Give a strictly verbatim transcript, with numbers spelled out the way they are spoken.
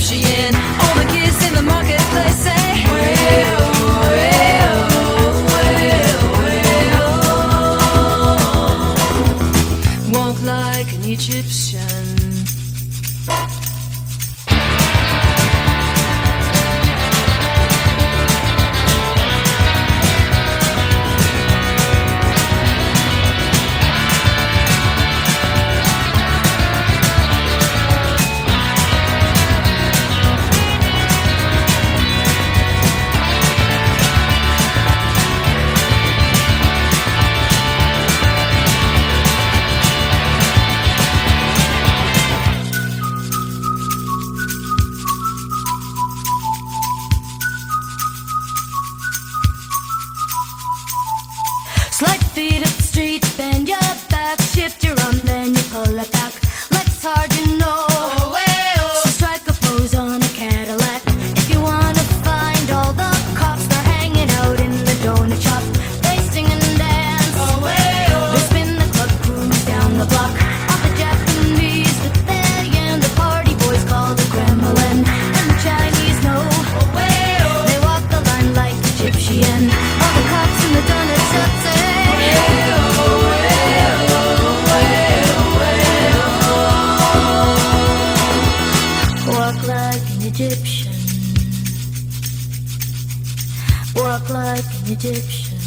Egyptian. All the kids in the marketplace say, well, well, well, well. Walk like an Egyptian. Slide feet up the street, bend your back, shift your arm, then you pull it back. Legs hard, you know. Oh, hey, oh. So strike a pose on a Cadillac. If you wanna find all the cops, they're hanging out in the donut shop. They sing and dance. Oh, hey, oh. They spin the club grooves down the block. All the Japanese with their yen, the party boys call the Kremlin. And the Chinese know. Oh, hey, oh. They walk the line like Egyptian. All the cops in the donut shop say, walk like an Egyptian. Walk like an Egyptian.